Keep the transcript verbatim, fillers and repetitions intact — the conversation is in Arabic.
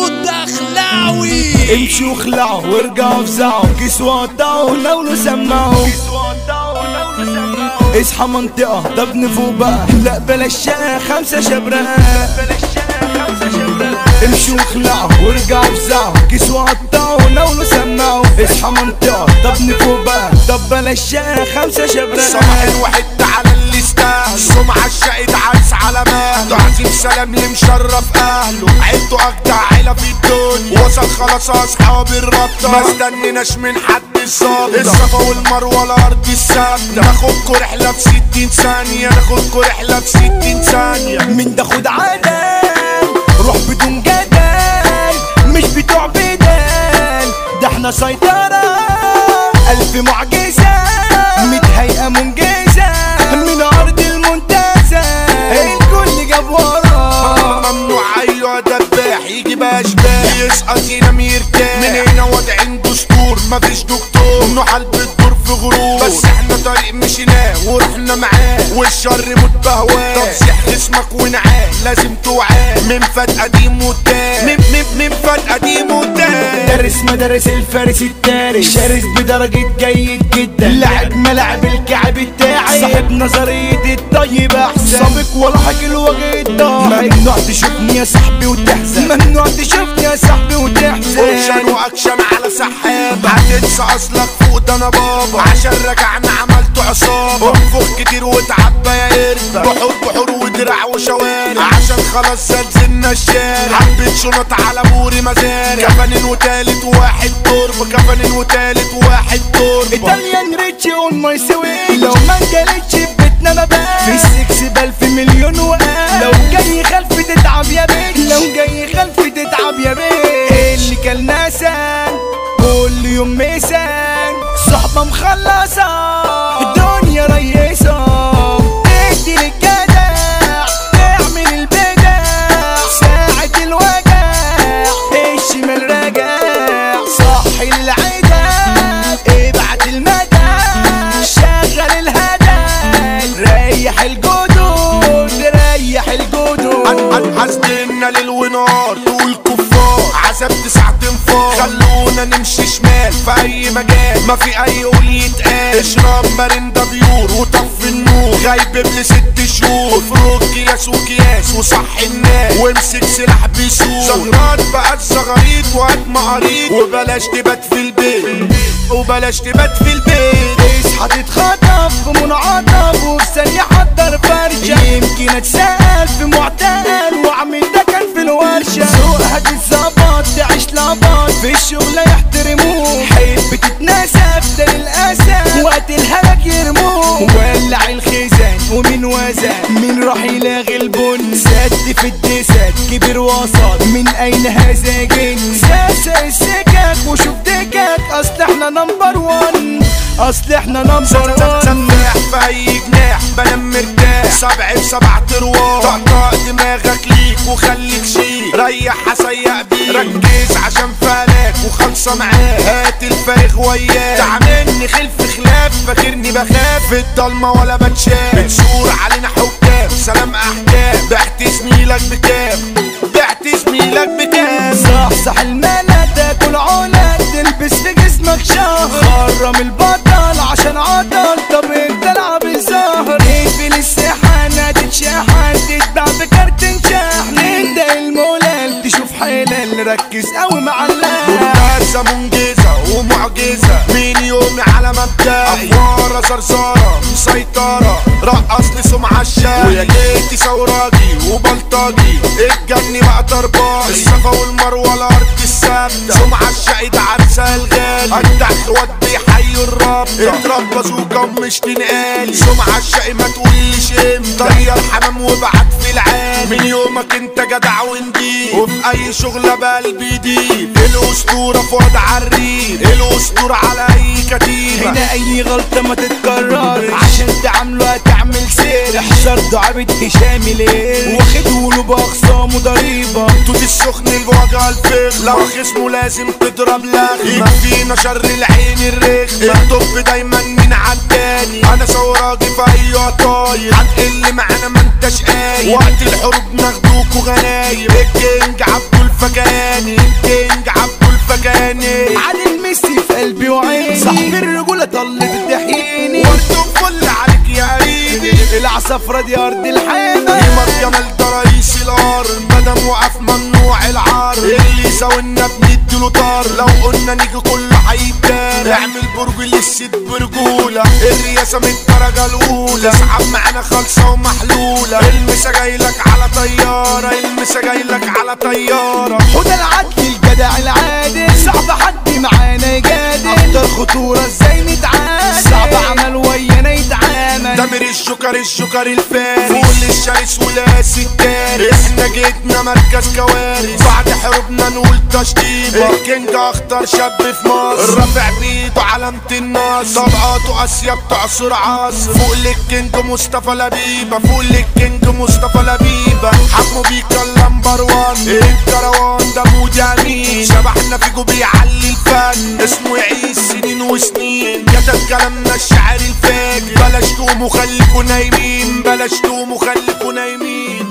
الدخلاوي. امشوا خلعوا وارجعوا فزعوا كسوة قطعوا ناولوا سمعوا اصحى منطقة طب نفوق بقى لا بلاش شقة خمسة شبراء. امشوا خلعوا وارجعوا فزعوا كسوة قطعوا ناولوا سمعوا اصحى منطقة طب نفوق بقى طب بلاش شقة خمسة شبراء. صباح الواحد على اللي استاهل سمعة الشقيد عايز على مهله تعظيم سلام اللي مشرف اهله عيلته اجدع عيلة في الدنيا وصل خلاص اصحاب الرابطة ما استنيناش من حد الصابطة الصفا والمروة الارض الثابتة ناخدكوا رحلة في ستين ثانية ناخدكوا رحلة في ستين ثانية. من ده خد عدل روح بدون جدل مش بتوع بدل ده احنا سيطرة ألف معجزة متهيئة منجزة من أرض المنتزه الكل جاب ورا. ممنوع أيوة دباح يجي بأشباح يسقط ينام يرتاح من هنا وضعين دستور مفيش دكتور نحل بتدور في غرور بس احنا طريق مشيناه ورحنا معاه والشر متبهواه طب سيح جسمك ونعاه لازم توعاه من فات قديم وتاه من من من فات قديم وتاه. درس مدارس الفارس التاري شرس بدرجة جيد جدا لعب ملاعب الكعب بتاعي صاحب نظرية الطيب احسن سابق ولا حكي الوجه الضاحي ممنوع تشوفني يا صاحبي وتحزن ممنوع تشوفني يا صاحبي وتحزن اكشن واكشن على سحاب هتنسى اصلك فوق ده انا بابا عشان رجعنا عملت عصابة انفخ كتير وتعبى يا قرد بحور بحور ودراع وشوارع عشان خلاص زلزلنا الشارع حبيت شنط على بوري مزارع كفنين وتالت واحد تربة كفنين وتالت واحد تربة ايطاليان ريتشي اون ماي سوي لو ما انجلتش في بيتنا انا بقى في السكس بألف مليون وقال لو جاي خلفي تتعب يا بيت لو جاي خلفي تتعب يا بيت اللي كان ناسان كل يوم ميسان صحبة مخلصة الدنيا ريسة تدي للجدع تعمل البدع ساعة الوجع الشمال راجع صحي العدا ابعت المدى شغل الهدى ريح الجدود ريح الجدود حسدنا ليل ونار تقول كفار عذاب تسعة انفار خلونا نمشي شمال في اي مجال ما في اي قول يتقال اشرب مرندا بيور وطفي النور غايب ابن ست شهور افرق كياس وكياس وصحي الناس وامسك سلاح بيسور زغرات بقت زغاريط وقت مقاريط وبلاش تبات في البيت وبلاش تبات في البيت اصحى تتخطف في منعطف وفي ثانية حضر فرشة يمكن اتسأل في معتقل واعمل ده كان في الورشة ذوقها تتظبط تعيش لبط في الشغل يحترموه حب تتناسب ده للأسف وقت الهلك يرموه ولع الخزان ومن وزن من راح يلاغي البن سد في الدسات كبر وسط من اين هذا جن ساسة السكك وشوف دكك اصل احنا نمبر وان اصل احنا نمبر وان سفاح في اي جناح بنام مرتاح سبع بسبع ترواح طقطق دماغك ليك وخليك شيك ريح هسيق بيك ركز عشان فالك وخلصة معاك هات الفارغ وياك تعاملني خلف خلاف فاكرني بخاف في الضلمة ولا بتشاف بتشور علينا حكام سلام احكام بعت زميلك بكام بعت زميلك بكام صحصح الملا تاكل علا تلبس في جسمك شهر خرم البطل عشان عطل طب انت العب الزهر اقفل الساحة تتشحن تتباع بكارت شحن انت المولال تشوف حلال ركز قوي مع الله منتزه منجزة ومعجزة من يومي على مبدأ افوارة صرصارة مسيطرة رقص لي سمعة الشاي ويا جيتي ثوراجي وبلطجي اتجني بقى طرباجي الصفا والمروة الارض الثابتة سمعة الشقيد عرسة الغالي اجدع اخوات بيحيوا الرابطة اضرب بازوكا ومش تنقالي سمعة الشقي ما تقوليش امتى طير حمام وبعت في العالي من يومك انت جدع ونضيف وفي اي شغلة بقلبي دي الاسطورة في وضع الريف الاسطورة على اي كتيبة هنا اي غلطة ما تتكررش عشان تعملوا هتعمل سير احشر ضعبت هشام ليل واخد ولو باخصامه ضريبة توت السخن بوجع الفخ لو خصمه لازم تضرب لخ ما فينا شر العين الرخ الطب دايما من عالتاني انا ثوراجي في اي طاير هتقل معانا ما انتش قايل وقت الحروب ناخدوكوا غنايم الجيم الكينج عبدو الفكاني الكينج عبدو الفكاني علي الميسي في قلبي وعيني صاحب الرجولة طلت الدحيني وردوا فل عليك يا قريبي العصافرة دي أرض الحامة قيمة جمال ده رئيس الارض مدام وقف ممنوع العار اللي يساوينا بنديله طار لو قلنا نيجي كل هيبان اعمل برج للست برجولة الرياسة من الدرجة الأولى اسحب معانا خالصة ومحلولة المسا جايلك على طيارة المسا جايلك على طيارة حوده العدل الجدع العادل صعب حد معانا يجادل اكتر خطورة ازاي نتعامل صعب عمل ويانا يتعامل دمر الجوكر الجوكر الفارس فول الشرس ولاس الدارس احنا جيتنا مركز كوارث بعد حروبنا نقول تشطيبة الكينج اخطر شاب في مصر رافع بيده علامة النصر طلقاته اسيا بتعصر عصر فوق للكينج مصطفى لبيبة فوق للكينج مصطفى لبيبة حمو بيكا اللمبر وان الكروان ده مود يمين شبحنا فيكو بيعلي الفن اسمه يعيش سنين وسنين كتب كلامنا الشعر الفاجر بلاش تقوموا خليكوا نايمين بلاش تقوموا خليكوا نايمين